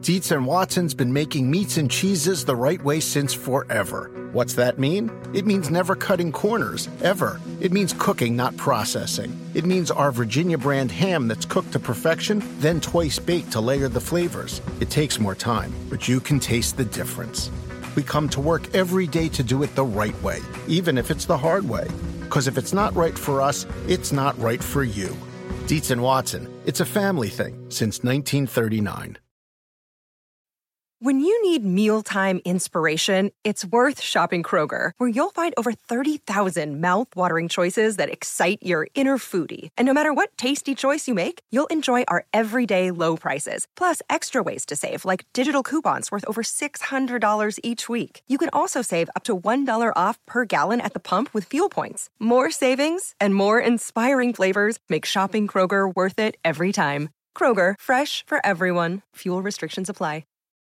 Dietz and Watson's been making meats and cheeses the right way since forever. What's that mean? It means never cutting corners, ever. It means cooking, not processing. It means our Virginia brand ham that's cooked to perfection, then twice baked to layer the flavors. It takes more time, but you can taste the difference. We come to work every day to do it the right way, even if it's the hard way. Because if it's not right for us, it's not right for you. Dietz and Watson, it's a family thing since 1939. When you need mealtime inspiration, it's worth shopping Kroger, where you'll find over 30,000 mouth-watering choices that excite your inner foodie. And no matter what tasty choice you make, you'll enjoy our everyday low prices, plus extra ways to save, like digital coupons worth over $600 each week. You can also save up to $1 off per gallon at the pump with fuel points. More savings and more inspiring flavors make shopping Kroger worth it every time. Kroger, fresh for everyone. Fuel restrictions apply.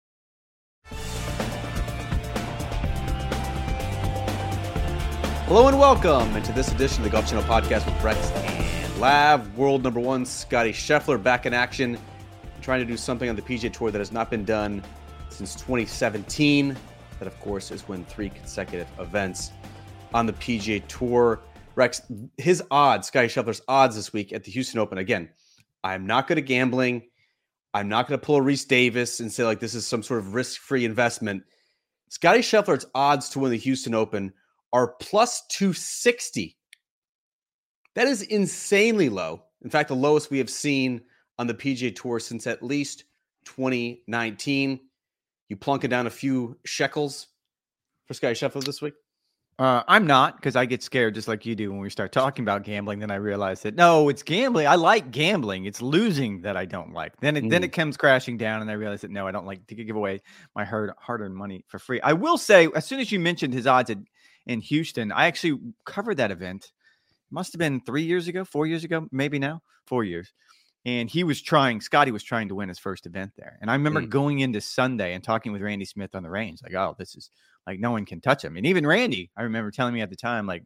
Hello and welcome into this edition of the Golf Channel Podcast with Rex and Lav. World number one, Scotty Scheffler back in action, trying to do something on the PGA Tour that has not been done since 2017. That, of course, is win 3 consecutive events on the PGA Tour. Rex, his odds, Scotty Scheffler's odds this week at the Houston Open. Again, I'm not good at gambling. I'm not going to pull a Reese Davis and say, like, this is some sort of risk-free investment. Scotty Scheffler's odds to win the Houston Open are plus 260. That is insanely low. In fact, the lowest we have seen on the PGA Tour since at least 2019. You plunk it down a few shekels for Scotty Scheffler this week? I'm not, because I get scared just like you do when we start talking about gambling. Then I realize that, no, it's gambling. I like gambling. It's losing that I don't like. Then it comes crashing down, and I realize that, no, I don't like to give away my hard-earned money for free. I will say, as soon as you mentioned his odds in Houston, I actually covered that event. It must have been 3 years ago, 4 years ago, maybe now, 4 years. And Scotty was trying to win his first event there. And I remember going into Sunday and talking with Randy Smith on the range, like, oh, this is like, no one can touch him. And even Randy, I remember telling me at the time, like,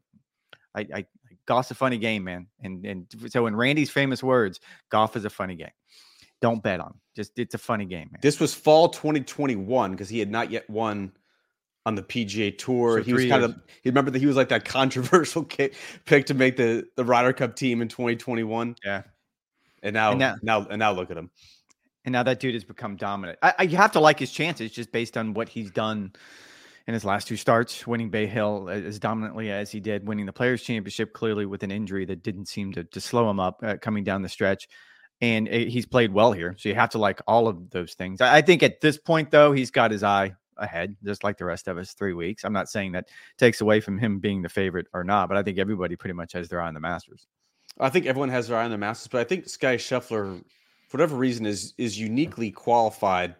I golf's a funny game, man. And so in Randy's famous words, golf is a funny game. Don't bet on it. It's a funny game, man. This was fall 2021 because he had not yet won on the PGA Tour. So he was he remember that he was like that controversial pick to make the Ryder Cup team in 2021. Yeah. And now look at him. And now that dude has become dominant. I have to like his chances just based on what he's done in his last 2 starts, winning Bay Hill as dominantly as he did, winning the Players Championship, clearly with an injury that didn't seem to slow him up coming down the stretch. And he's played well here. So you have to like all of those things. I think at this point, though, he's got his eye ahead, just like the rest of us, 3 weeks. I'm not saying that takes away from him being the favorite or not, but I think everybody pretty much has their eye on the Masters. I think everyone has their eye on the Masters, but I think Scotty Scheffler, for whatever reason, is uniquely qualified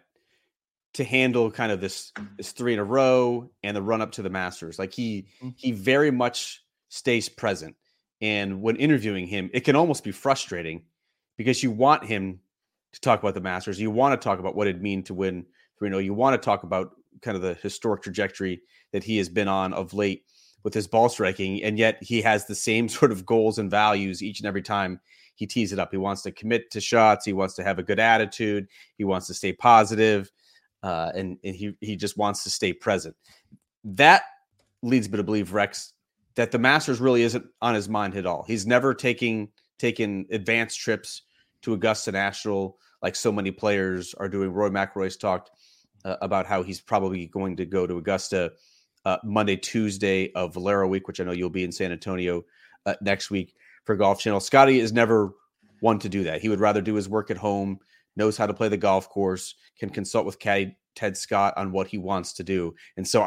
to handle kind of this 3 in a row and the run up to the Masters. Like he very much stays present. And when interviewing him, it can almost be frustrating because you want him to talk about the Masters. You want to talk about what it'd mean to win 3-0. You want to talk about kind of the historic trajectory that he has been on of late with his ball striking, and yet he has the same sort of goals and values each and every time he tees it up. He wants to commit to shots. He wants to have a good attitude. He wants to stay positive, and he just wants to stay present. That leads me to believe, Rex, that the Masters really isn't on his mind at all. He's never taken advanced trips to Augusta National like so many players are doing. Rory McIlroy's talked about how he's probably going to go to Augusta Monday, Tuesday of Valero week, which I know you'll be in San Antonio next week for Golf Channel. Scotty is never one to do that. He would rather do his work at home, knows how to play the golf course, can consult with caddy Ted Scott on what he wants to do. And so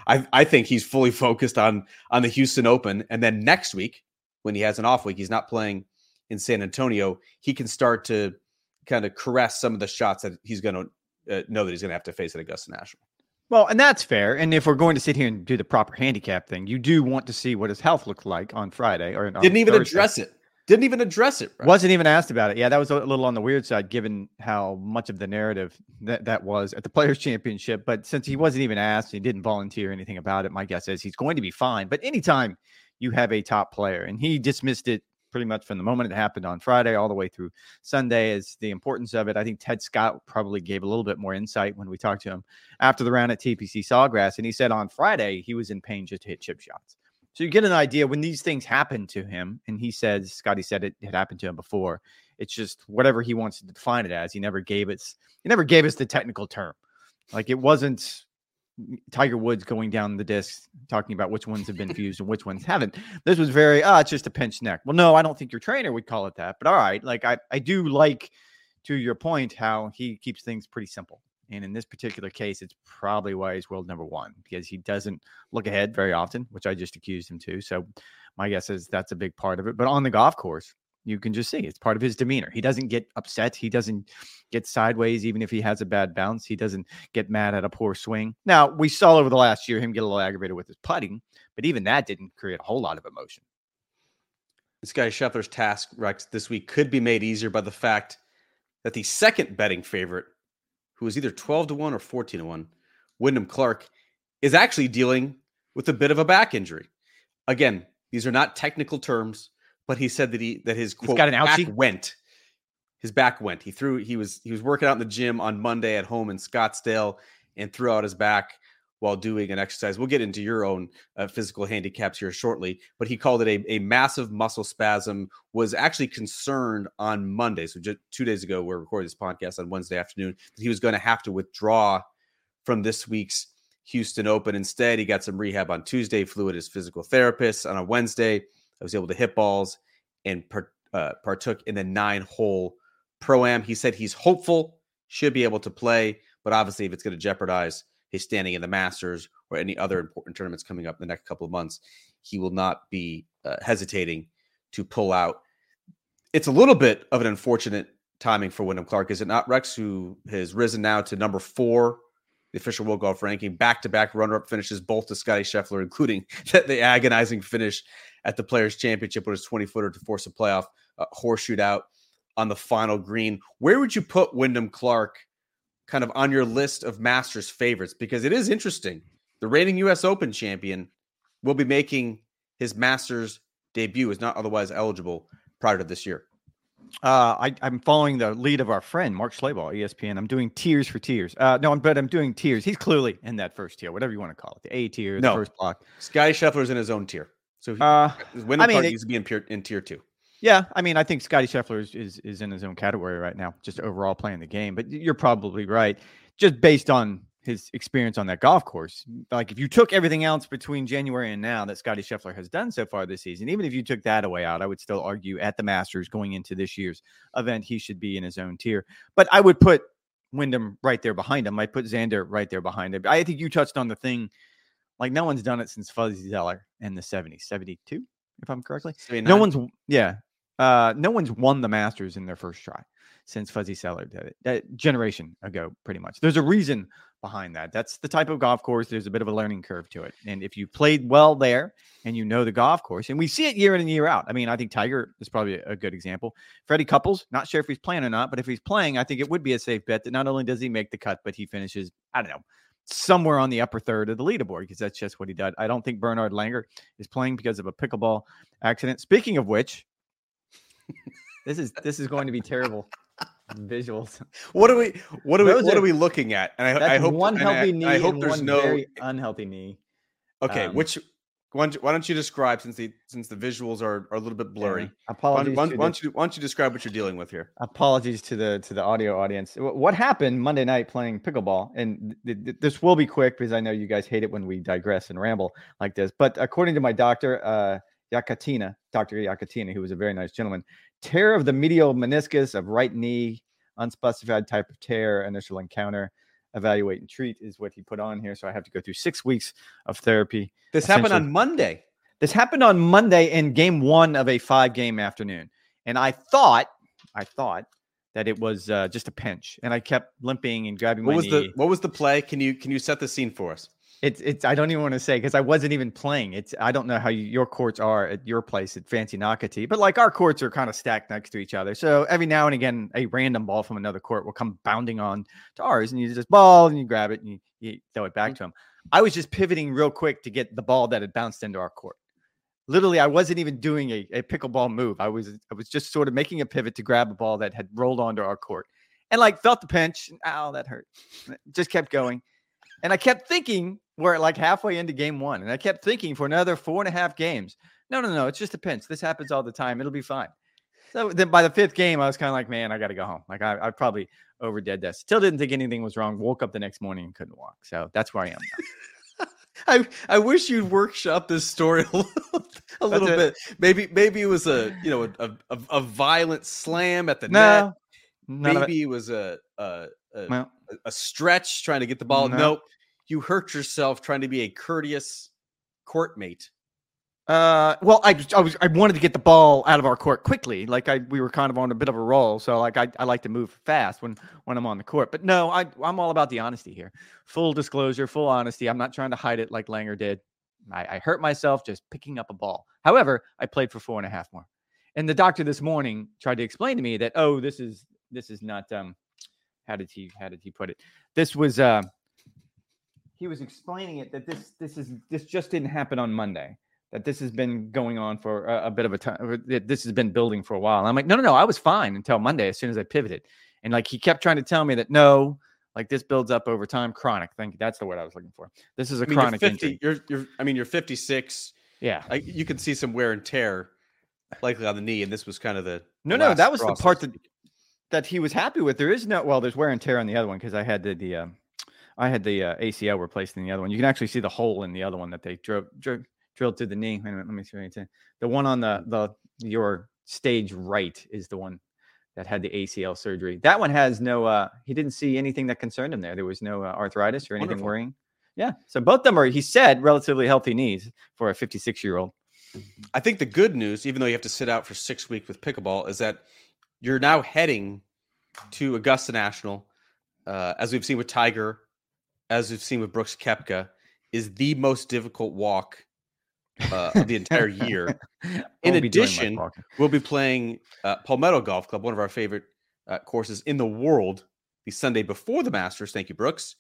I think he's fully focused on the Houston Open. And then next week, when he has an off week, he's not playing in San Antonio, he can start to kind of caress some of the shots that he's going to know that he's going to have to face at Augusta National. Well, and that's fair. And if we're going to sit here and do the proper handicap thing, you do want to see what his health looks like on Friday or Didn't even address it. Right? Wasn't even asked about it. Yeah, that was a little on the weird side, given how much of the narrative that was at the Players Championship. But since he wasn't even asked, he didn't volunteer anything about it. My guess is he's going to be fine. But anytime you have a top player, and he dismissed it pretty much from the moment it happened on Friday all the way through Sunday is the importance of it. I think Ted Scott probably gave a little bit more insight when we talked to him after the round at TPC Sawgrass. And he said on Friday he was in pain just to hit chip shots. So you get an idea when these things happen to him. And Scotty said it had happened to him before. It's just whatever he wants to define it as. He never gave us the technical term. Like it wasn't Tiger Woods going down the discs talking about which ones have been fused and which ones haven't. This was very, it's just a pinched neck. Well, no, I don't think your trainer would call it that. But all right, like I do like, to your point, how he keeps things pretty simple. And in this particular case, it's probably why he's world number one, because he doesn't look ahead very often, which I just accused him to. So my guess is that's a big part of it. But on the golf course, you can just see it's part of his demeanor. He doesn't get upset. He doesn't get sideways, even if he has a bad bounce. He doesn't get mad at a poor swing. Now, we saw over the last year him get a little aggravated with his putting, but even that didn't create a whole lot of emotion. Scotty Scheffler's task, Rex, this week could be made easier by the fact that the second betting favorite, who is either 12-1 or 14-1, Wyndham Clark, is actually dealing with a bit of a back injury. Again, these are not technical terms, but he said that his quote got an ouchie? back went. His back went. He was working out in the gym on Monday at home in Scottsdale and threw out his back while doing an exercise. We'll get into your own physical handicaps here shortly, but he called it a massive muscle spasm, was actually concerned on Monday. So just 2 days ago, we're recording this podcast on Wednesday afternoon, that he was going to have to withdraw from this week's Houston Open. Instead, he got some rehab on Tuesday, flew with his physical therapist on a Wednesday. I was able to hit balls and partook in the 9-hole Pro-Am. He said he's hopeful, should be able to play, but obviously if it's going to jeopardize his standing in the Masters or any other important tournaments coming up in the next couple of months, he will not be hesitating to pull out. It's a little bit of an unfortunate timing for Wyndham Clark, is it not, Rex, who has risen now to number 4, the official World Golf ranking, back-to-back runner-up finishes, both to Scotty Scheffler, including the agonizing finish at the Players' Championship with his 20-footer to force a playoff horseshoe out on the final green. Where would you put Wyndham Clark kind of on your list of Masters favorites? Because it is interesting. The reigning U.S. Open champion will be making his Masters debut, is not otherwise eligible prior to this year. I'm following the lead of our friend, Mark Schlabach, ESPN. I'm doing tiers for tiers. I'm doing tiers. He's clearly in that first tier, whatever you want to call it. The A tier, the first block. Scotty Scheffler's in his own tier. So Wyndham Clark needs to be in tier 2. Yeah, I mean, I think Scotty Scheffler is in his own category right now, just overall playing the game. But you're probably right, just based on his experience on that golf course. Like if you took everything else between January and now that Scotty Scheffler has done so far this season, even if you took that away out, I would still argue at the Masters going into this year's event, he should be in his own tier. But I would put Wyndham right there behind him. I'd put Xander right there behind him. I think you touched on the thing, like no one's done it since Fuzzy Zoeller in the 70s, 72, if I'm correctly. 79. No one's won the Masters in their first try since Fuzzy Zoeller did it. That generation ago, pretty much. There's a reason behind that. That's the type of golf course. There's a bit of a learning curve to it. And if you played well there and you know the golf course, and we see it year in and year out. I mean, I think Tiger is probably a good example. Freddie Couples, not sure if he's playing or not, but if he's playing, I think it would be a safe bet that not only does he make the cut, but he finishes, I don't know, somewhere on the upper third of the leaderboard, because that's just what he did. I don't think Bernhard Langer is playing because of a pickleball accident. Speaking of which, this is going to be terrible visuals. What are we looking at? And I hope one healthy knee. I hope there's one no very unhealthy knee. Okay, why don't you describe, since the visuals are a little bit blurry? Apologies. Why don't you describe what you're dealing with here? Apologies to the audio audience. What happened Monday night playing pickleball, and this will be quick because I know you guys hate it when we digress and ramble like this. But according to my doctor, Dr. Yakatina, who was a very nice gentleman, tear of the medial meniscus of right knee, unspecified type of tear, initial encounter, evaluate and treat is what he put on here. So I have to go through 6 weeks of therapy. This happened on Monday. This happened on Monday in game 1 of a 5-game afternoon. And I thought that it was just a pinch, and I kept limping and grabbing my knee. What was the play? Can you set the scene for us? It's I don't even want to say, because I wasn't even playing. I don't know how your courts are at your place at Fancy Nocatee, but like our courts are kind of stacked next to each other. So every now and again, a random ball from another court will come bounding on to ours, and you just ball and you grab it and you throw it back to him. I was just pivoting real quick to get the ball that had bounced into our court. Literally, I wasn't even doing a pickleball move. I was just sort of making a pivot to grab a ball that had rolled onto our court, and like felt the pinch. Ow, that hurt. Just kept going, and I kept thinking we're like halfway into game one, and I kept thinking for another 4.5 games. No, it's just a pinch. This happens all the time. It'll be fine. So then by the 5th game, I was kind of like, man, I got to go home. Like I probably overdid this. Still didn't think anything was wrong. Woke up the next morning and couldn't walk. So that's where I am now. I wish you'd workshop this story a little bit. Maybe it was a violent slam at the net. Maybe it was a stretch trying to get the ball. Nope. You hurt yourself trying to be a courteous court mate. Well, I wanted to get the ball out of our court quickly. Like we were kind of on a bit of a roll. So like I like to move fast when I'm on the court. But no, I'm all about the honesty here. Full disclosure, full honesty. I'm not trying to hide it like Langer did. I hurt myself just picking up a ball. However, I played for 4.5 more. And the doctor this morning tried to explain to me that, this is not how did he put it? This was he was explaining it that this just didn't happen on Monday. That this has been going on for a bit of a time. This has been building for a while. And I'm like, no, I was fine until Monday as soon as I pivoted. And like he kept trying to tell me that no, like this builds up over time. Chronic. Thank you. That's the word I was looking for. This is chronic injury. You're 56. Yeah. You can see some wear and tear likely on the knee. And this was kind of the no, that was the part that he was happy with. There's wear and tear on the other one because I had the ACL replaced in the other one. You can actually see the hole in the other one that they drilled through the knee. Wait a minute, let me see what you say. The one on your stage right is the one that had the ACL surgery. That one has no. He didn't see anything that concerned him there. There was no arthritis or anything worrying. Yeah, so both of them are, he said, relatively healthy knees for a 56-year-old. I think the good news, even though you have to sit out for 6 weeks with pickleball, is that you're now heading to Augusta National, as we've seen with Tiger, as we've seen with Brooks Koepka, is the most difficult walk of the entire year. In addition, we'll be playing Palmetto Golf Club, one of our favorite courses in the world, the Sunday before the Masters. Thank you, Brooks.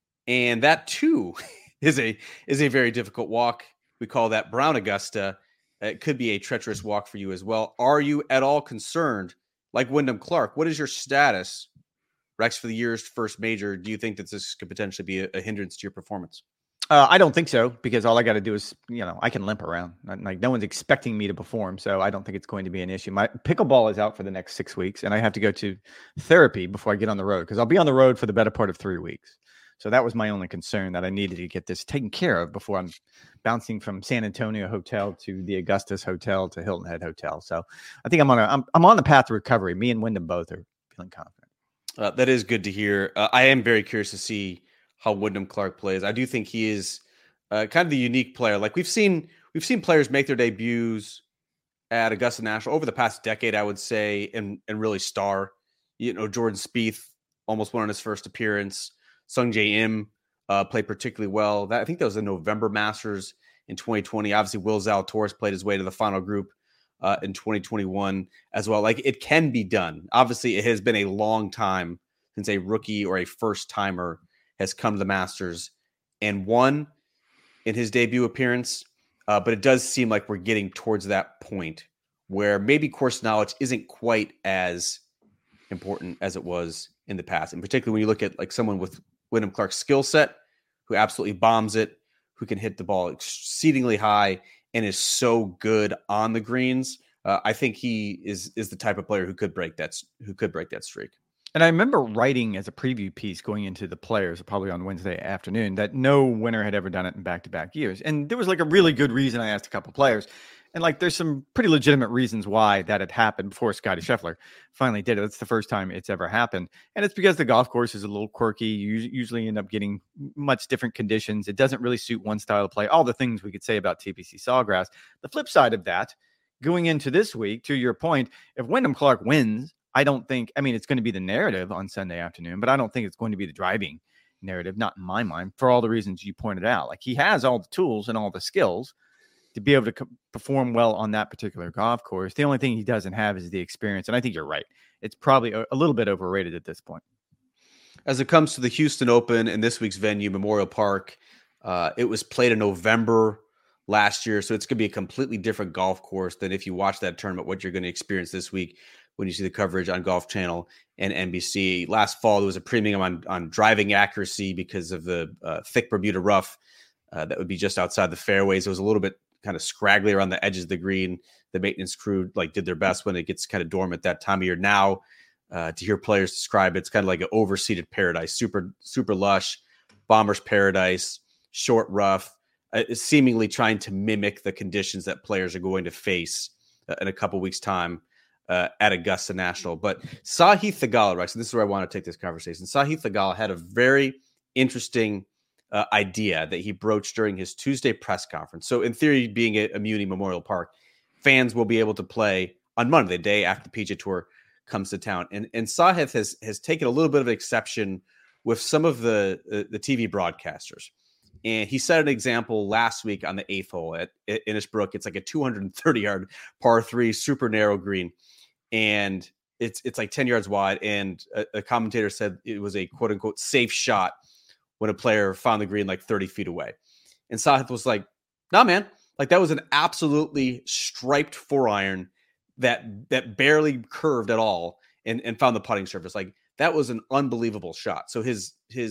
And that too is a very difficult walk. We call that Brown Augusta. It could be a treacherous walk for you as well. Are you at all concerned, like Wyndham Clark? What is your status, Rex, for the year's first major? Do you think that this could potentially be a hindrance to your performance? I don't think so, because all I got to do is, I can limp around. Like no one's expecting me to perform, so I don't think it's going to be an issue. My pickleball is out for the next 6 weeks, and I have to go to therapy before I get on the road, because I'll be on the road for the better part of 3 weeks. So that was my only concern, that I needed to get this taken care of before I'm bouncing from San Antonio Hotel to the Augustus Hotel to Hilton Head Hotel. So I think I'm on the path to recovery. Me and Wyndham both are feeling confident. That is good to hear. I am very curious to see how Wyndham Clark plays. I do think he is kind of the unique player. Like we've seen players make their debuts at Augusta National over the past decade, I would say, and really star. Jordan Spieth almost won on his first appearance. Sung Jae Im played particularly well. I think that was the November Masters in 2020. Obviously, Will Zalatoris played his way to the final group in 2021 as well. Like it can be done. Obviously, it has been a long time since a rookie or a first timer has come to the Masters and won in his debut appearance. But it does seem like we're getting towards that point where maybe course knowledge isn't quite as important as it was in the past. And particularly when you look at like someone with Wyndham Clark's skill set, who absolutely bombs it, who can hit the ball exceedingly high and is so good on the greens. I think he is the type of player who could break that streak. And I remember writing as a preview piece going into the Players, probably on Wednesday afternoon, that no winner had ever done it in back-to-back years. And there was like a really good reason. I asked a couple players, and like there's some pretty legitimate reasons why that had happened before Scottie Scheffler finally did it. It's the first time it's ever happened. And it's because the golf course is a little quirky. You usually end up getting much different conditions. It doesn't really suit one style of play. All the things we could say about TPC Sawgrass. The flip side of that, going into this week, to your point, if Wyndham Clark wins, it's going to be the narrative on Sunday afternoon, but I don't think it's going to be the driving narrative, not in my mind, for all the reasons you pointed out. Like he has all the tools and all the skills to be able to perform well on that particular golf course. The only thing he doesn't have is the experience. And I think you're right. It's probably a little bit overrated at this point. As it comes to the Houston Open and this week's venue, Memorial Park, it was played in November last year. So it's going to be a completely different golf course than if you watch that tournament, what you're going to experience this week when you see the coverage on Golf Channel and NBC. Last fall, there was a premium on driving accuracy because of the thick Bermuda rough that would be just outside the fairways. It was a little bit kind of scraggly around the edges of the green. The maintenance crew did their best when it gets kind of dormant that time of year. Now, to hear players describe it, it's kind of like an overseeded paradise, super, super lush, bomber's paradise, short rough, seemingly trying to mimic the conditions that players are going to face in a couple weeks' time at Augusta National. But Sahith Theegala, right? So this is where I want to take this conversation. Sahith Theegala had a very interesting idea that he broached during his Tuesday press conference. So in theory, being at Muni Memorial Park, fans will be able to play on Monday, the day after the PGA Tour comes to town. And Sahith has taken a little bit of an exception with some of the TV broadcasters. And he set an example last week on the 8th hole at Innisbrook. It's like a 230-yard par 3, super narrow green. And it's like 10 yards wide. And a commentator said it was a quote-unquote safe shot when a player found the green like 30 feet away. And Sahith was like, nah, man. Like, that was an absolutely striped 4-iron that barely curved at all and found the putting surface. Like, that was an unbelievable shot. So his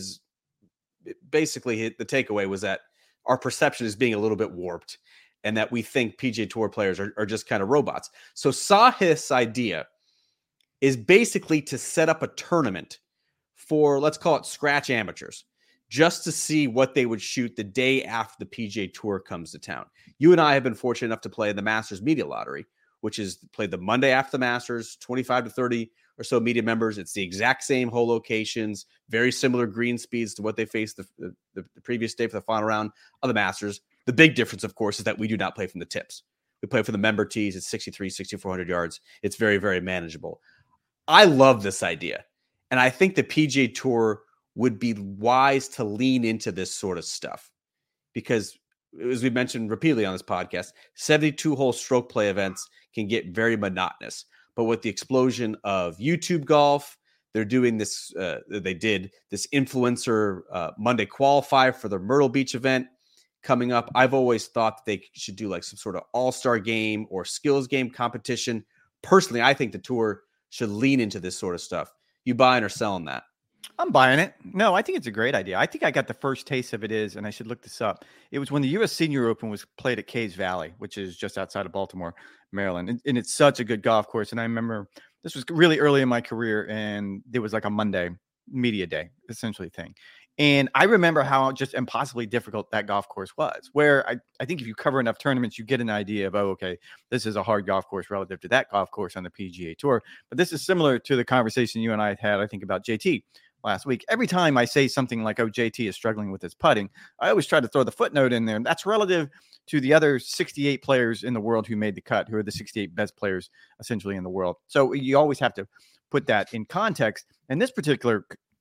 basically the takeaway was that our perception is being a little bit warped and that we think PGA Tour players are just kind of robots. So Sahith's idea is basically to set up a tournament for, let's call it scratch amateurs, just to see what they would shoot the day after the PGA Tour comes to town. You and I have been fortunate enough to play the Masters Media Lottery, which is played the Monday after the Masters, 25 to 30 or so media members. It's the exact same hole locations, very similar green speeds to what they faced the previous day for the final round of the Masters. The big difference, of course, is that we do not play from the tips. We play for the member tees. It's 6,400 yards. It's very, very manageable. I love this idea. And I think the PGA Tour would be wise to lean into this sort of stuff because, as we mentioned repeatedly on this podcast, 72-hole stroke play events can get very monotonous. But with the explosion of YouTube golf, they're doing this. They did this influencer Monday qualifier for the Myrtle Beach event coming up. I've always thought that they should do like some sort of all-star game or skills game competition. Personally, I think the tour should lean into this sort of stuff. You buying or selling that? I'm buying it. No, I think it's a great idea. I think I got the first taste of it and I should look this up. It was when the U.S. Senior Open was played at Caves Valley, which is just outside of Baltimore, Maryland. And it's such a good golf course. And I remember this was really early in my career and there was like a Monday media day, essentially thing. And I remember how just impossibly difficult that golf course was, where I think if you cover enough tournaments, you get an idea of, oh, okay, this is a hard golf course relative to that golf course on the PGA Tour. But this is similar to the conversation you and I had, I think, about JT last week. Every time I say something like, oh, JT is struggling with his putting, I always try to throw the footnote in there. And that's relative to the other 68 players in the world who made the cut, who are the 68 best players essentially in the world. So you always have to put that in context. In this particular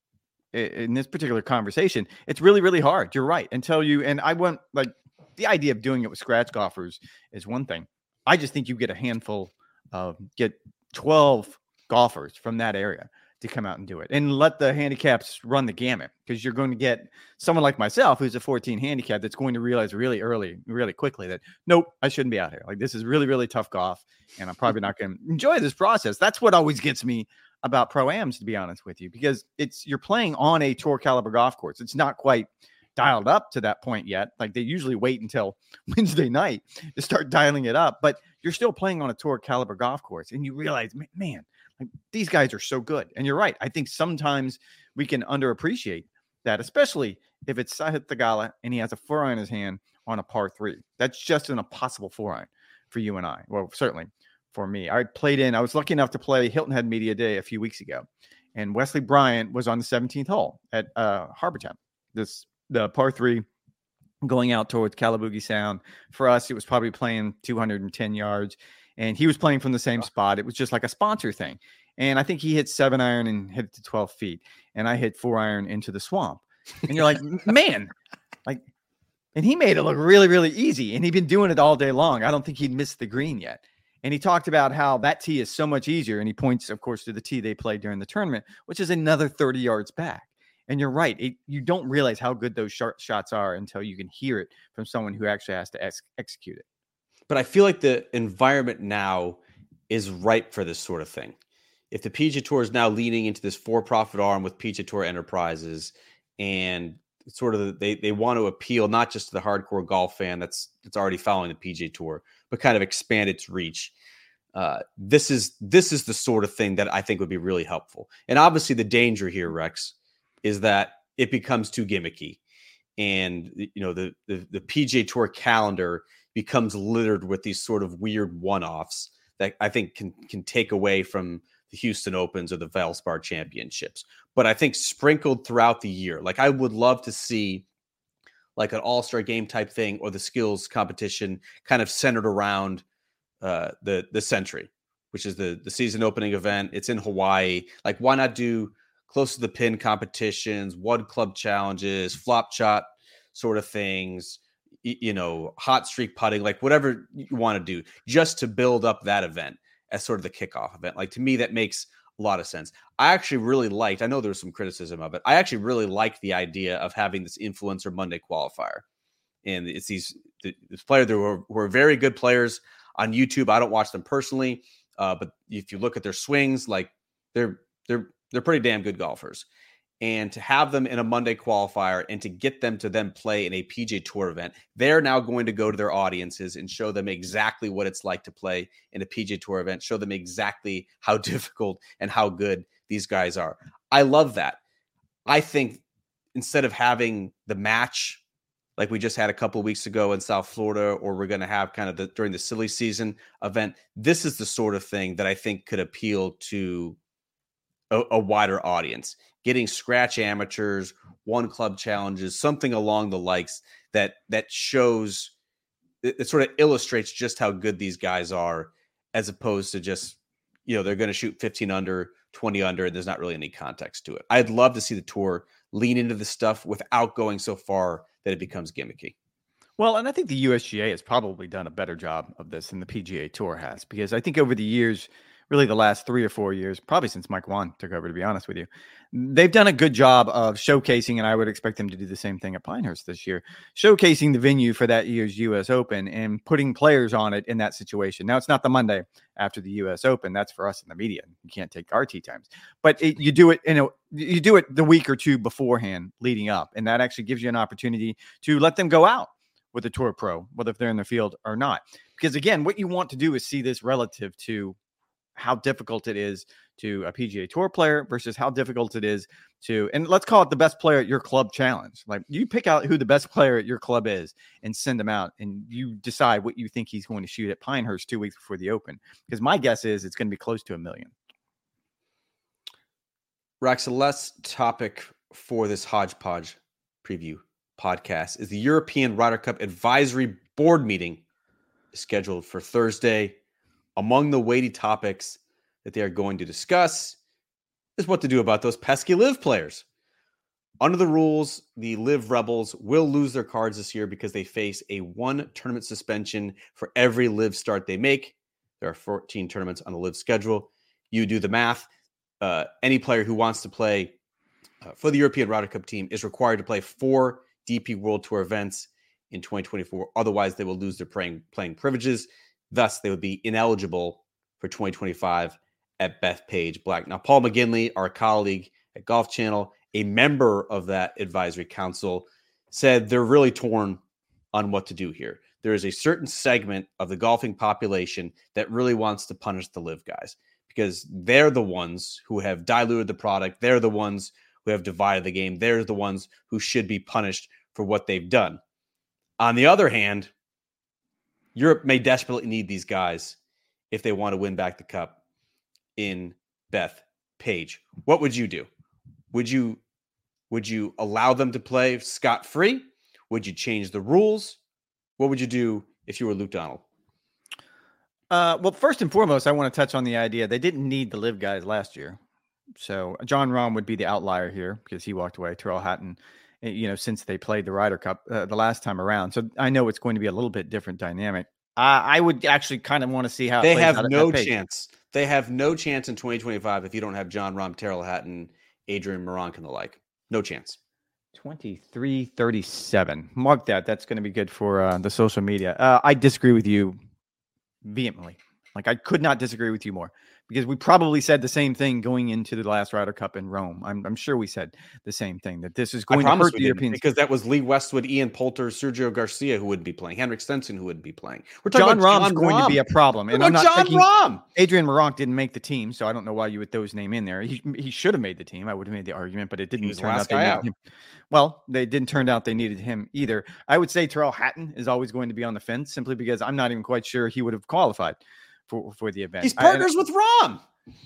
conversation, it's really, really hard. You're right. Until you, and I want, like, the idea of doing it with scratch golfers is one thing. I just think you get a handful of, get 12 golfers from that area to come out and do it and let the handicaps run the gamut, because you're going to get someone like myself who's a 14 handicap that's going to realize really early, really quickly that, nope, I shouldn't be out here. Like, this is really, really tough golf and I'm probably not going to enjoy this process. That's what always gets me about pro-ams, to be honest with you, because you're playing on a tour caliber golf course. It's not quite dialed up to that point yet. Like, they usually wait until Wednesday night to start dialing it up, but you're still playing on a tour caliber golf course and you realize, man, like, these guys are so good. And you're right. I think sometimes we can underappreciate that, especially if it's Sahith Theegala and he has a 4-iron in his hand on a par 3. That's just an impossible 4-iron for you and I. Well, certainly for me. I was lucky enough to play Hilton Head Media Day a few weeks ago, and Wesley Bryant was on the 17th hole at Harbor Town. The par 3 going out towards Calabugie Sound. For us, it was probably playing 210 yards, and he was playing from the same spot. It was just like a sponsor thing. And I think he hit 7-iron and hit it to 12 feet, and I hit 4-iron into the swamp. And you're like, man, like, and he made it look really, really easy, and he'd been doing it all day long. I don't think he'd missed the green yet. And he talked about how that tee is so much easier. And he points, of course, to the tee they played during the tournament, which is another 30 yards back. And you're right. You don't realize how good those shots are until you can hear it from someone who actually has to execute it. But I feel like the environment now is ripe for this sort of thing. If the PGA Tour is now leaning into this for-profit arm with PGA Tour Enterprises, and sort of they want to appeal not just to the hardcore golf fan that's already following the PGA Tour, but kind of expand its reach. This is the sort of thing that I think would be really helpful. And obviously the danger here, Rex, is that it becomes too gimmicky, and the PGA Tour calendar becomes littered with these sort of weird one-offs that I think can take away from the Houston Opens or the Valspar Championships. But I think sprinkled throughout the year, like I would love to see like an all-star game type thing, or the skills competition kind of centered around the Century, which is the season opening event. It's in Hawaii. Like, why not do close to the pin competitions, one club challenges, flop shot sort of things, hot streak putting, like whatever you want to do, just to build up that event as sort of the kickoff event. Like, to me, that makes a lot of sense. I actually really liked, I know there was some criticism of it, I actually really liked the idea of having this influencer Monday qualifier. And it's this player who are very good players on YouTube. I don't watch them personally, but if you look at their swings, like they're pretty damn good golfers. And to have them in a Monday qualifier and to get them to then play in a PGA Tour event, they're now going to go to their audiences and show them exactly what it's like to play in a PGA Tour event, show them exactly how difficult and how good these guys are. I love that. I think instead of having the match like we just had a couple of weeks ago in South Florida, or we're going to have kind of during the silly season event, this is the sort of thing that I think could appeal to a wider audience. Getting scratch amateurs, one club challenges, something along the likes that shows, it sort of illustrates just how good these guys are, as opposed to just, they're going to shoot 15 under, 20 under, and there's not really any context to it. I'd love to see the tour lean into this stuff without going so far that it becomes gimmicky. Well, and I think the USGA has probably done a better job of this than the PGA Tour has, because I think over the years, really the last 3 or 4 years, probably since Mike Whan took over, to be honest with you, they've done a good job of showcasing, and I would expect them to do the same thing at Pinehurst this year, showcasing the venue for that year's U.S. Open and putting players on it in that situation. Now, it's not the Monday after the U.S. Open. That's for us in the media. You can't take our tee times. But you do it you do it the week or two beforehand leading up, and that actually gives you an opportunity to let them go out with a Tour Pro, whether if they're in the field or not. Because, again, what you want to do is see this relative to how difficult it is to a PGA Tour player versus how difficult it is to, and let's call it the best player at your club challenge. Like, you pick out who the best player at your club is and send them out, and you decide what you think he's going to shoot at Pinehurst 2 weeks before the Open. Because my guess is it's going to be close to 1 million. Rex, the last topic for this hodgepodge preview podcast is the European Ryder Cup Advisory Board meeting is scheduled for Thursday. Among the weighty topics that they are going to discuss is what to do about those pesky LIV players. Under the rules, the LIV Rebels will lose their cards this year because they face a 1 tournament suspension for every LIV start they make. There are 14 tournaments on the LIV schedule. You do the math. Any player who wants to play for the European Ryder Cup team is required to play 4 DP World Tour events in 2024. Otherwise, they will lose their playing privileges. Thus, they would be ineligible for 2025 at Bethpage Black. Now, Paul McGinley, our colleague at Golf Channel, a member of that advisory council, said they're really torn on what to do here. There is a certain segment of the golfing population that really wants to punish the LIV guys because they're the ones who have diluted the product. They're the ones who have divided the game. They're the ones who should be punished for what they've done. On the other hand, Europe may desperately need these guys if they want to win back the cup in Bethpage. What would you do? Would you allow them to play scot-free? Would you change the rules? What would you do if you were Luke Donald? Well, first and foremost, I want to touch on the idea they didn't need the LIV guys last year. So Jon Rahm would be the outlier here because he walked away. Tyrrell Hatton, since they played the Ryder Cup the last time around. So I know it's going to be a little bit different dynamic. I would actually kind of want to see how they have no chance. They have no chance in 2025 if you don't have Jon Rahm, Tyrrell Hatton, Adrian Meronk, and the like. No chance. 23-37. Mark that. That's going to be good for the social media. I disagree with you vehemently. Like, I could not disagree with you more, because we probably said the same thing going into the last Ryder Cup in Rome. I'm sure we said the same thing, that this is going to hurt the Europeans. Because that was Lee Westwood, Ian Poulter, Sergio Garcia who wouldn't be playing, Henrik Stenson who wouldn't be playing. We're talking John about Rahm's going to be a problem. And I'm not John thinking Rahm. Adrian Meronk didn't make the team, so I don't know why you would throw his name in there. He should have made the team. I would have made the argument, but it didn't turn out they needed him. Well, they didn't turn out they needed him either. I would say Tyrrell Hatton is always going to be on the fence, simply because I'm not even quite sure he would have qualified for the event. He's partners with Rahm.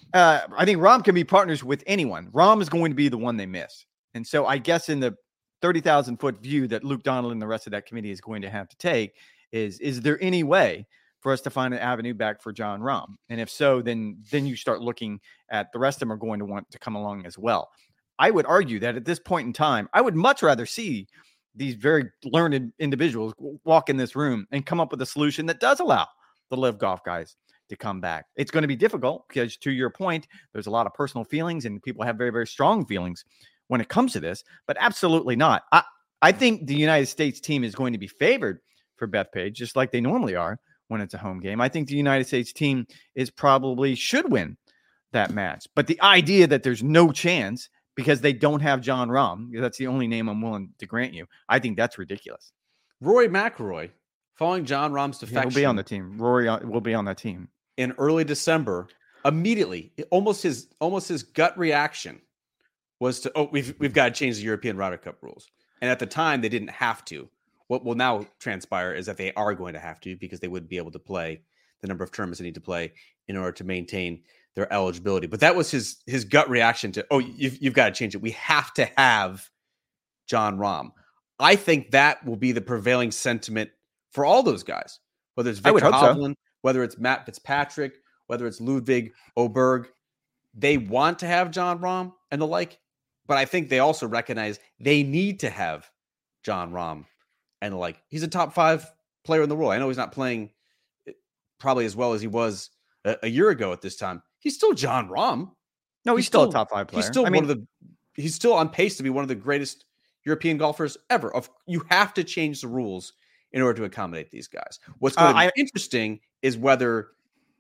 I think Rahm can be partners with anyone. Rahm is going to be the one they miss. And so I guess in the 30,000-foot view that Luke Donald and the rest of that committee is going to have to take is there any way for us to find an avenue back for Jon Rahm? And if so, then you start looking at the rest of them are going to want to come along as well. I would argue that at this point in time, I would much rather see these very learned individuals walk in this room and come up with a solution that does allow the LIV Golf guys to come back. It's going to be difficult because, to your point, there's a lot of personal feelings and people have very, very strong feelings when it comes to this, but absolutely not. I think the United States team is going to be favored for Bethpage, just like they normally are when it's a home game. I think the United States team probably should win that match. But the idea that there's no chance because they don't have Jon Rahm, that's the only name I'm willing to grant you, I think that's ridiculous. Rory McIlroy, following Jon Rahm's defection, he'll be on the team. Rory will be on that team in early December. Immediately, almost his gut reaction was to, we've got to change the European Ryder Cup rules. And at the time, they didn't have to. What will now transpire is that they are going to have to, because they wouldn't be able to play the number of tournaments they need to play in order to maintain their eligibility. But that was his gut reaction to, you've got to change it. We have to have Jon Rahm. I think that will be the prevailing sentiment for all those guys, whether it's Victor Hovland, whether it's Matt Fitzpatrick, whether it's Ludwig Åberg. They want to have Jon Rahm and the like, but I think they also recognize they need to have Jon Rahm and the like. He's a top 5 player in the world. I know he's not playing probably as well as he was a year ago at this time. He's still Jon Rahm. No, he's still a top 5 player. He's still he's still on pace to be one of the greatest European golfers ever. You have to change the rules in order to accommodate these guys. What's going to be interesting is whether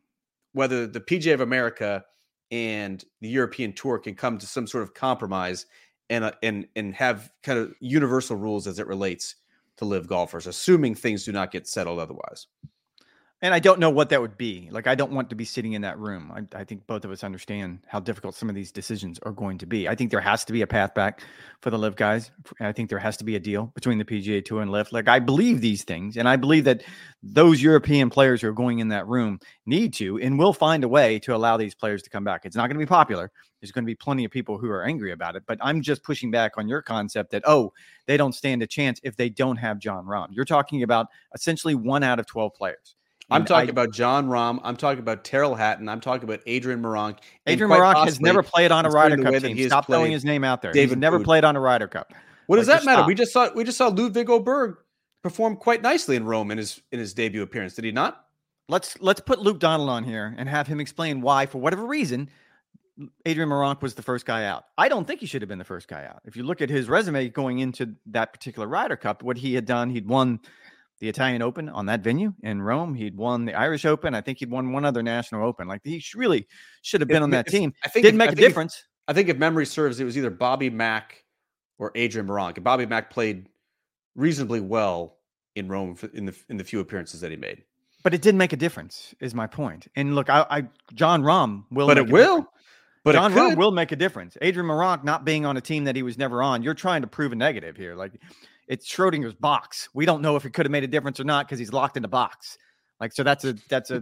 the PGA of America and the European Tour can come to some sort of compromise and have kind of universal rules as it relates to LIV golfers, assuming things do not get settled otherwise. And I don't know what that would be. Like, I don't want to be sitting in that room. I think both of us understand how difficult some of these decisions are going to be. I think there has to be a path back for the LIV guys. I think there has to be a deal between the PGA Tour and LIV. Like, I believe these things, and I believe that those European players who are going in that room need to and will find a way to allow these players to come back. It's not going to be popular. There's going to be plenty of people who are angry about it, but I'm just pushing back on your concept that, they don't stand a chance if they don't have Jon Rahm. You're talking about essentially 1 out of 12 players. I'm talking about Jon Rahm. I'm talking about Tyrrell Hatton. I'm talking about Adrian Meronk. Adrian Meronk has never played on a Ryder Cup team. Stop throwing his name out there. He's never played on a Ryder Cup. What does that matter? We just saw Ludwig Åberg perform quite nicely in Rome in his debut appearance. Did he not? Let's put Luke Donald on here and have him explain why, for whatever reason, Adrian Meronk was the first guy out. I don't think he should have been the first guy out. If you look at his resume going into that particular Ryder Cup, what he had done, he'd won the Italian Open on that venue in Rome. He'd won the Irish Open. I think he'd won one other national open. Like, he really should have been on that team. Didn't make a difference. I think if memory serves, it was either Bobby Mack or Adrian Meronk. And Bobby Mack played reasonably well in Rome in the few appearances that he made. But it didn't make a difference, is my point. And look, Jon Rahm will. But it will. But Jon Rahm will make a difference. Adrian Meronk not being on a team that he was never on. You're trying to prove a negative here. Like, it's Schrodinger's box. We don't know if it could have made a difference or not because he's locked in a box. Like, so that's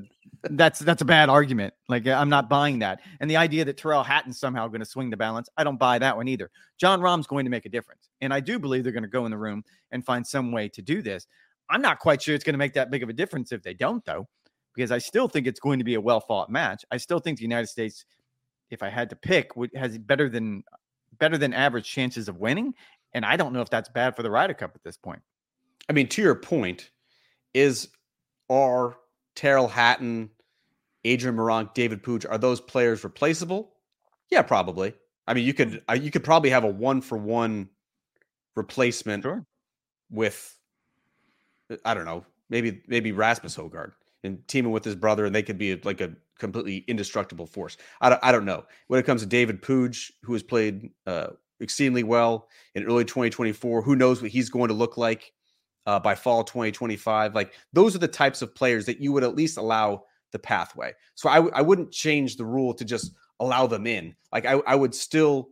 a bad argument. Like, I'm not buying that. And the idea that Tyrrell Hatton's somehow going to swing the balance, I don't buy that one either. Jon Rahm's going to make a difference. And I do believe they're going to go in the room and find some way to do this. I'm not quite sure it's going to make that big of a difference if they don't, though, because I still think it's going to be a well-fought match. I still think the United States, if I had to pick, has better than average chances of winning. And I don't know if that's bad for the Ryder Cup at this point. I mean, to your point, are Tyrrell Hatton, Adrian Meronk, David Puig, are those players replaceable? Yeah, probably. I mean, you could probably have a 1-for-1 replacement with, I don't know, maybe Rasmus Højgaard and teaming with his brother, and they could be like a completely indestructible force. I don't know. When it comes to David Puig, who has played exceedingly well in early 2024, who knows what he's going to look like by fall 2025? Like, those are the types of players that you would at least allow the pathway. So I wouldn't change the rule to just allow them in. Like, I would still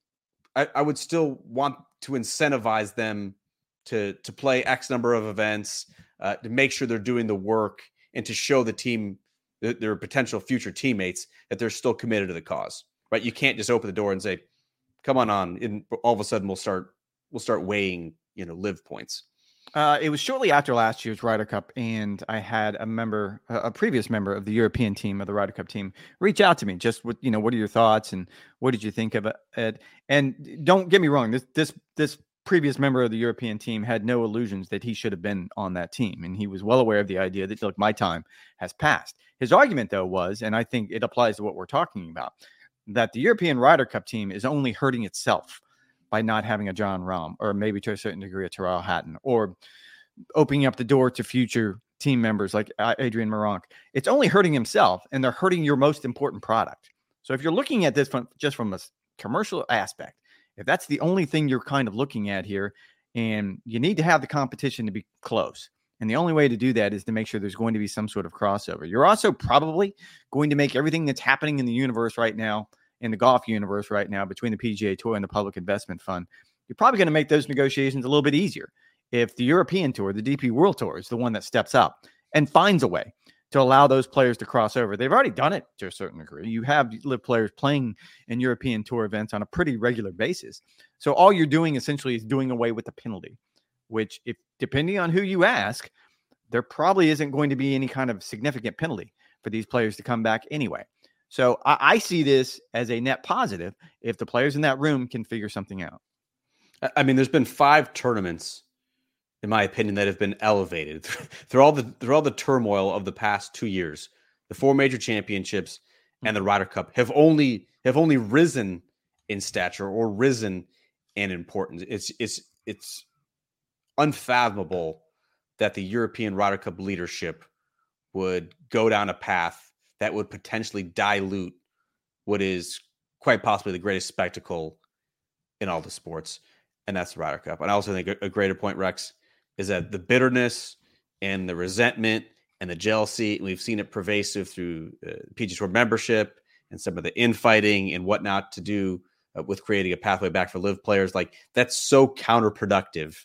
want to incentivize them to play X number of events, to make sure they're doing the work, and to show the team, their potential future teammates, that they're still committed to the cause. Right? You can't just open the door and say, "Come on," and all of a sudden we'll start weighing, live points. It was shortly after last year's Ryder Cup, and I had a previous member of the European team, of the Ryder Cup team, reach out to me just with, what are your thoughts and what did you think of it? And don't get me wrong, this previous member of the European team had no illusions that he should have been on that team, and he was well aware of the idea that, look, my time has passed. His argument, though, was, and I think it applies to what we're talking about, that the European Ryder Cup team is only hurting itself by not having a Jon Rahm, or maybe to a certain degree a Tyrrell Hatton, or opening up the door to future team members like Adrian Meronk. It's only hurting himself, and they're hurting your most important product. So if you're looking at this just from a commercial aspect, if that's the only thing you're kind of looking at here, and you need to have the competition to be close, and the only way to do that is to make sure there's going to be some sort of crossover. You're also probably going to make everything that's happening in the universe right now, in the golf universe right now, between the PGA Tour and the Public Investment Fund, you're probably going to make those negotiations a little bit easier if the European Tour, the DP World Tour, is the one that steps up and finds a way to allow those players to cross over. They've already done it to a certain degree. You have live players playing in European Tour events on a pretty regular basis. So all you're doing essentially is doing away with the penalty, which, if depending on who you ask, there probably isn't going to be any kind of significant penalty for these players to come back anyway. So I see this as a net positive if the players in that room can figure something out. I mean, there's been 5 tournaments, in my opinion, that have been elevated through all the turmoil of the past 2 years. The 4 major championships and the Ryder Cup have only risen in stature or risen in importance. It's unfathomable that the European Ryder Cup leadership would go down a path that would potentially dilute what is quite possibly the greatest spectacle in all the sports, and that's the Ryder Cup. And I also think a greater point, Rex, is that the bitterness and the resentment and the jealousy, and we've seen it pervasive through PGA Tour membership and some of the infighting and whatnot to do with creating a pathway back for live players. Like, that's so counterproductive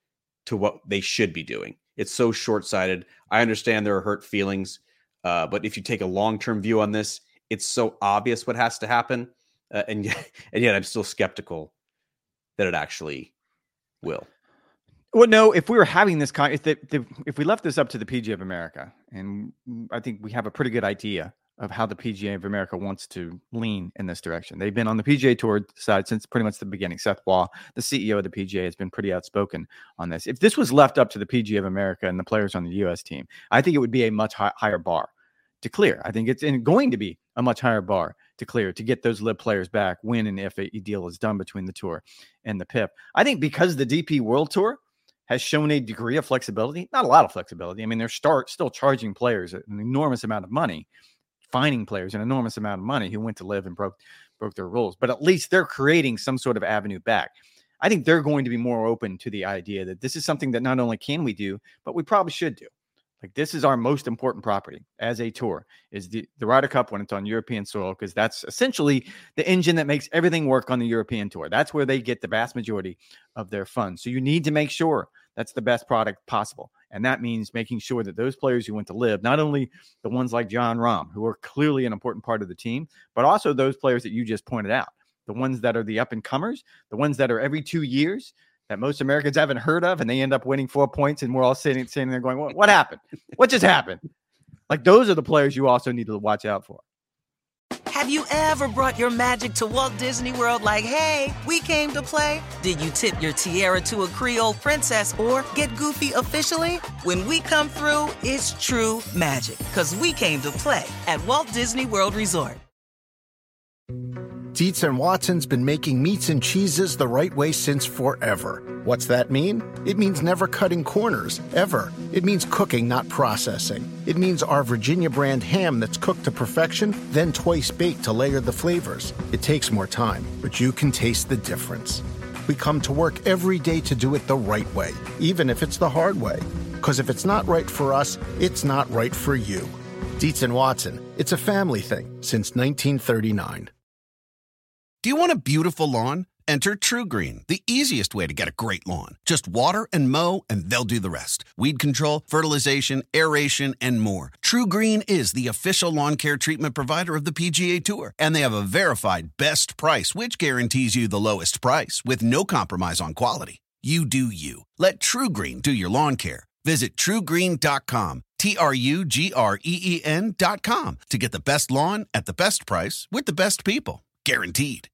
to what they should be doing. It's so short-sighted. I understand there are hurt feelings, but if you take a long-term view on this, it's so obvious what has to happen. And yet I'm still skeptical that it actually will. Well, no, if we were having this if we left this up to the PGA of America, and I think we have a pretty good idea of how the PGA of America wants to lean in this direction. They've been on the PGA Tour side since pretty much the beginning. Seth Waugh, the CEO of the PGA, has been pretty outspoken on this. If this was left up to the PGA of America and the players on the U.S. team, I think it would be a much higher bar to clear. I think it's going to be a much higher bar to clear to get those live players back when and if a deal is done between the Tour and the PIP. I think because the DP World Tour has shown a degree of flexibility, not a lot of flexibility. I mean, they're still charging players an enormous amount of money, fining players an enormous amount of money who went to live and broke their rules. But at least they're creating some sort of avenue back. I think they're going to be more open to the idea that this is something that not only can we do, but we probably should do. Like, this is our most important property as a tour, is the Ryder Cup when it's on European soil, because that's essentially the engine that makes everything work on the European Tour. That's where they get the vast majority of their funds. So you need to make sure that's the best product possible. And that means making sure that those players who want to live, not only the ones like Jon Rahm, who are clearly an important part of the team, but also those players that you just pointed out, the ones that are the up-and-comers, the ones that are every 2 years, that most Americans haven't heard of, and they end up winning 4 points, and we're all sitting there going, what happened? What just happened? Like, those are the players you also need to watch out for. Have you ever brought your magic to Walt Disney World like, hey, we came to play? Did you tip your tiara to a Creole princess or get goofy officially? When we come through, it's true magic, because we came to play at Walt Disney World Resort. Dietz and Watson's been making meats and cheeses the right way since forever. What's that mean? It means never cutting corners, ever. It means cooking, not processing. It means our Virginia brand ham that's cooked to perfection, then twice baked to layer the flavors. It takes more time, but you can taste the difference. We come to work every day to do it the right way, even if it's the hard way. Because if it's not right for us, it's not right for you. Dietz and Watson, it's a family thing since 1939. Do you want a beautiful lawn? Enter TruGreen, the easiest way to get a great lawn. Just water and mow, and they'll do the rest. Weed control, fertilization, aeration, and more. TruGreen is the official lawn care treatment provider of the PGA Tour, and they have a verified best price, which guarantees you the lowest price with no compromise on quality. You do you. Let TruGreen do your lawn care. Visit TruGreen.com, TruGreen.com, to get the best lawn at the best price with the best people. Guaranteed.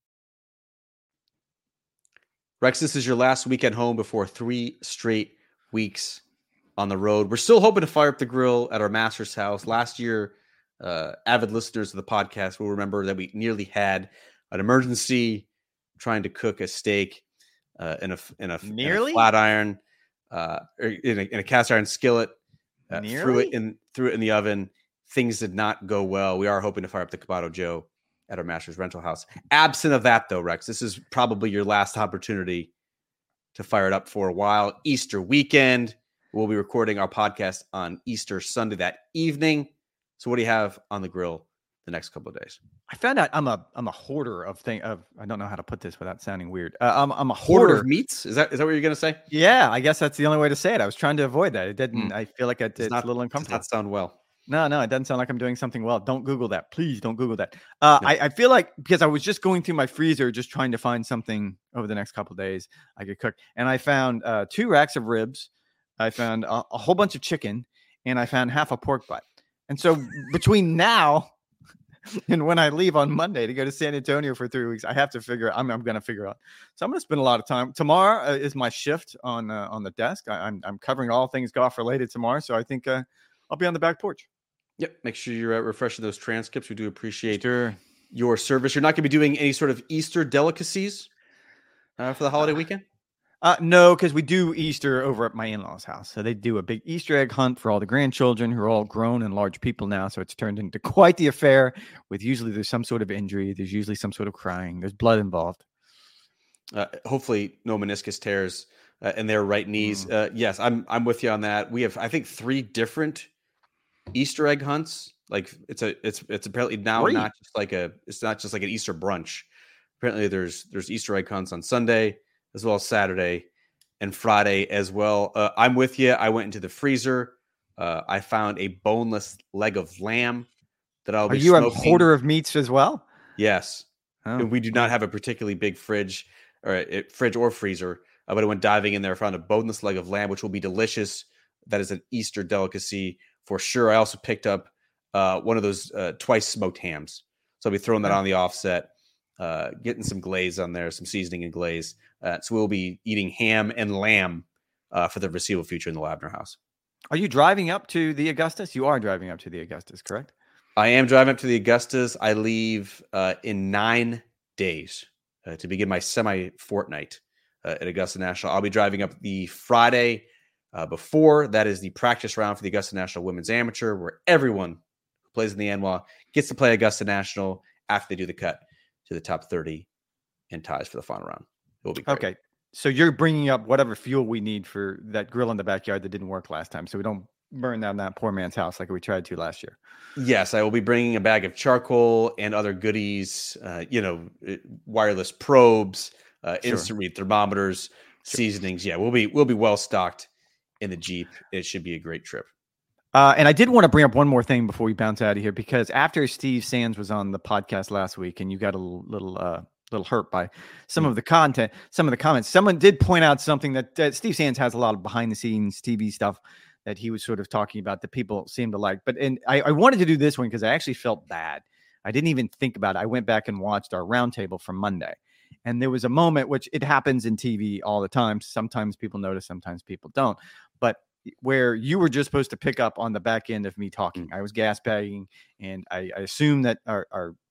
Rex, this is your last weekend home before 3 straight weeks on the road. We're still hoping to fire up the grill at our master's house. Last year, avid listeners of the podcast will remember that we nearly had an emergency trying to cook a steak in a flat iron, or in a cast iron skillet. Threw it in the oven. Things did not go well. We are hoping to fire up the Kamado Joe at our master's rental house. Absent of that, though, Rex, this is probably your last opportunity to fire it up for a while. Easter weekend. We'll be recording our podcast on Easter Sunday that evening. So what do you have on the grill the next couple of days? I found out I'm a hoarder of I don't know how to put this without sounding weird. I'm a hoarder of meats. Is that what you're going to say? Yeah, I guess that's the only way to say it. I was trying to avoid that. It didn't. I feel like it's a little uncomfortable. Does not sound well. No, it doesn't sound like I'm doing something well. Don't Google that. Please don't Google that. I feel like, because I was just going through my freezer, just trying to find something over the next couple of days I could cook. And I found 2 racks of ribs. I found a whole bunch of chicken, and I found half a pork butt. And so between now and when I leave on Monday to go to San Antonio for 3 weeks, I have to figure out, I'm going to figure out. So I'm going to spend a lot of time. Tomorrow is my shift on the desk. I'm covering all things golf related tomorrow. So I think I'll be on the back porch. Yep. Make sure you're refreshing those transcripts. We do appreciate your service. You're not going to be doing any sort of Easter delicacies for the holiday weekend? No, because we do Easter over at my in-laws' house. So they do a big Easter egg hunt for all the grandchildren who are all grown and large people now. So it's turned into quite the affair with usually there's some sort of injury. There's usually some sort of crying. There's blood involved. Hopefully no meniscus tears in their right knees. Yes, I'm with you on that. We have, I think, 3 different Easter egg hunts. Like it's apparently now not just like an Easter brunch. Apparently there's Easter egg hunts on Sunday as well as Saturday and Friday as well. I'm with you. I went into the freezer. I found a boneless leg of lamb that I'll be smoking. Are you a hoarder of meats as well? Yes. Oh. And we do not have a particularly big fridge or freezer, but I went diving in there, found a boneless leg of lamb, which will be delicious. That is an Easter delicacy for sure. I also picked up one of those twice smoked hams. So I'll be throwing that on the offset, getting some glaze on there, some seasoning and glaze. So we'll be eating ham and lamb for the foreseeable future in the Labner house. Are you driving up to the Augustus? You are driving up to the Augustus, correct? I am driving up to the Augustus. I leave in 9 days to begin my semi-fortnight at Augusta National. I'll be driving up the Friday before. That is the practice round for the Augusta National Women's Amateur, where everyone who plays in the ANWA gets to play Augusta National after they do the cut to the top 30 and ties for the final round. It will be great. Okay. So you're bringing up whatever fuel we need for that grill in the backyard that didn't work last time, so we don't burn down that poor man's house like we tried to last year. Yes, I will be bringing a bag of charcoal and other goodies, wireless probes, instant read thermometers, seasonings. Yeah, we'll be well stocked in the Jeep. It should be a great trip. And I did want to bring up one more thing before we bounce out of here, because after Steve Sands was on the podcast last week, and you got a little hurt by some of the content, some of the comments. Someone did point out something that Steve Sands has a lot of behind the scenes TV stuff that he was sort of talking about that people seem to like. But I wanted to do this one because I actually felt bad. I didn't even think about it. I went back and watched our roundtable from Monday, and there was a moment, which it happens in TV all the time. Sometimes people notice, sometimes people don't. But where you were just supposed to pick up on the back end of me talking. I was gas bagging, and I assumed that our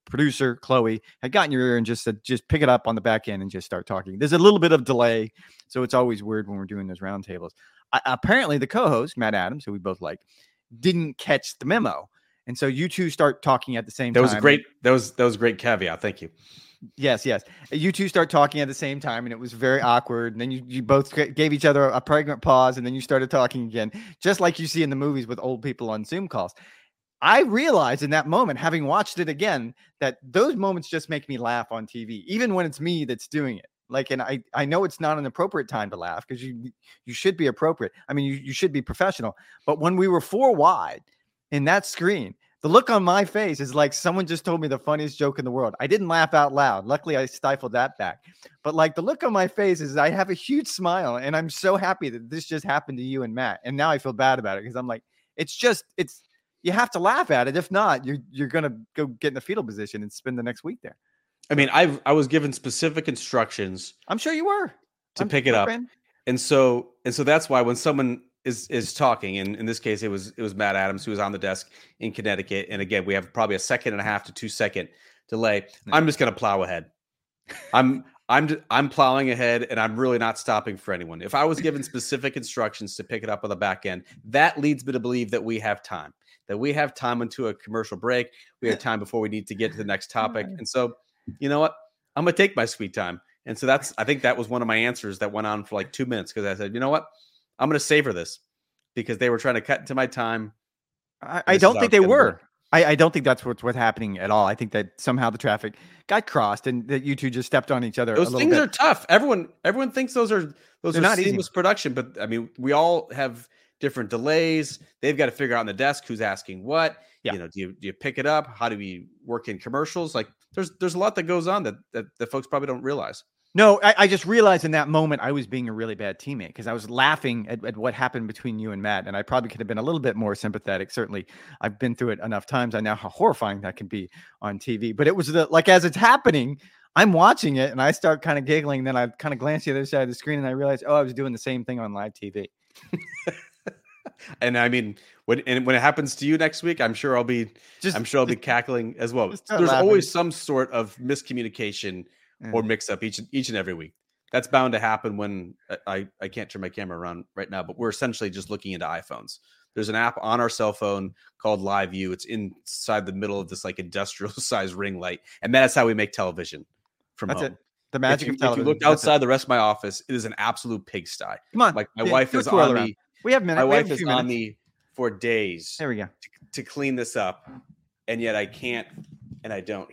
producer, Chloe, had gotten your ear and just said, just pick it up on the back end and just start talking. There's a little bit of delay, so it's always weird when we're doing those roundtables. Apparently, the co-host, Matt Adams, who we both like, didn't catch the memo. And so you two start talking at the same time. That was a great caveat. Thank you. Yes. You two start talking at the same time, and it was very awkward. And then you both gave each other a pregnant pause, and then you started talking again, just like you see in the movies with old people on Zoom calls. I realized in that moment, having watched it again, that those moments just make me laugh on TV, even when it's me that's doing it. Like, and I know it's not an appropriate time to laugh because you should be appropriate. I mean, you should be professional. But when we were 4 wide in that screen, the look on my face is like someone just told me the funniest joke in the world. I didn't laugh out loud. Luckily, I stifled that back. But like the look on my face is I have a huge smile, and I'm so happy that this just happened to you and Matt. And now I feel bad about it because I'm like, it's you have to laugh at it. If not, you're going to go get in the fetal position and spend the next week there. I mean, I was given specific instructions. I'm sure you were to pick it up. And so that's why when someone is talking, and in this case, it was Matt Adams who was on the desk in Connecticut. And again, we have probably a 1.5 to 2 second delay. I'm just going to plow ahead. I'm plowing ahead, and I'm really not stopping for anyone. If I was given specific instructions to pick it up on the back end, that leads me to believe that we have time. That we have time into a commercial break. We have time before we need to get to the next topic. And so, you know what? I'm going to take my sweet time. And so I think that was one of my answers that went on for like 2 minutes because I said, you know what? I'm going to savor this because they were trying to cut into my time. I don't think they were. I don't think that's what's happening at all. I think that somehow the traffic got crossed and that you two just stepped on each other. Those things are tough. Everyone thinks those are not seamless production, but I mean, we all have different delays. They've got to figure out on the desk who's asking what. Yeah. You know, do you pick it up? How do we work in commercials? Like there's a lot that goes on that folks probably don't realize. No, I just realized in that moment I was being a really bad teammate because I was laughing at what happened between you and Matt, and I probably could have been a little bit more sympathetic. Certainly, I've been through it enough times. I know how horrifying that can be on TV. But it was as it's happening, I'm watching it and I start kind of giggling. Then I kind of glance to the other side of the screen and I realize, I was doing the same thing on live TV. And I mean, when it happens to you next week, I'm sure I'll be cackling as well. There's always some sort of miscommunication or mix up each and every week. That's bound to happen when I can't turn my camera around right now, but we're essentially just looking into iPhones. There's an app on our cell phone called Live View. It's inside the middle of this like industrial size ring light. And that's how we make television from home. It. The magic of television. If you look outside the rest of my office, it is an absolute pigsty. Come on. Like my wife is on me. We have minutes. My wife is on me for days. There we go. To clean this up. And yet I can't and I don't.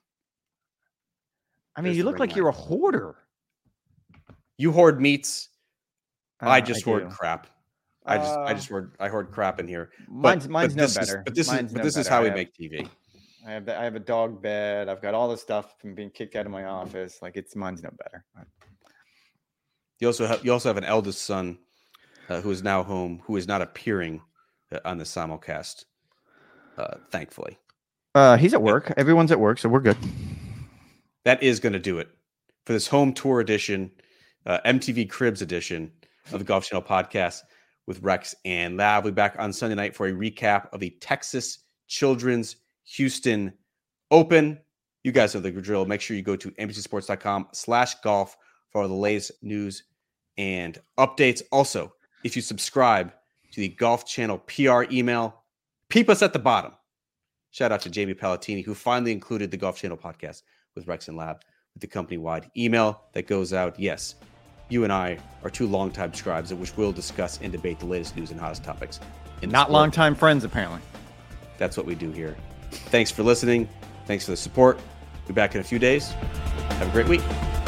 You look like you're a hoarder. You hoard meats. I just hoard crap. I hoard crap in here. Mine's no better. But this is how we make TV. I have a dog bed. I've got all the stuff from being kicked out of my office. Mine's no better. You also have an eldest son who is now home, who is not appearing on the simulcast. Thankfully, he's at work. Everyone's at work, so we're good. That is going to do it for this home tour edition, MTV Cribs edition of the Golf Channel podcast with Rex and Lav. We'll be back on Sunday night for a recap of the Texas Children's Houston Open. You guys know the drill. Make sure you go to NBCSports.com/golf for all the latest news and updates. Also, if you subscribe to the Golf Channel PR email, peep us at the bottom. Shout out to Jamie Palatini, who finally included the Golf Channel podcast with Rex and Lab with the company-wide email that goes out. Yes, you and I are two longtime scribes in which we'll discuss and debate the latest news and hottest topics. Not longtime friends, apparently. That's what we do here. Thanks for listening. Thanks for the support. Be back in a few days. Have a great week.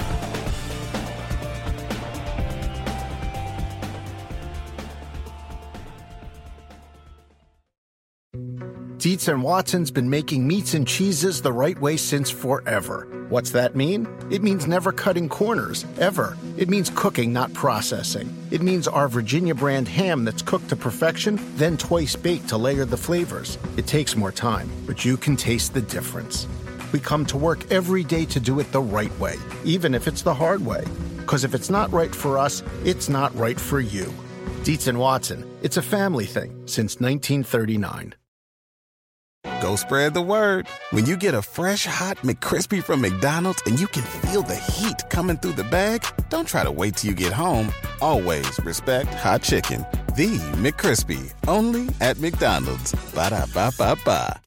Dietz & Watson's been making meats and cheeses the right way since forever. What's that mean? It means never cutting corners, ever. It means cooking, not processing. It means our Virginia brand ham that's cooked to perfection, then twice baked to layer the flavors. It takes more time, but you can taste the difference. We come to work every day to do it the right way, even if it's the hard way. Because if it's not right for us, it's not right for you. Dietz & Watson, it's a family thing since 1939. Go So spread the word. When you get a fresh, hot McCrispy from McDonald's and you can feel the heat coming through the bag, don't try to wait till you get home. Always respect hot chicken. The McCrispy, only at McDonald's. Ba-da-ba-ba-ba.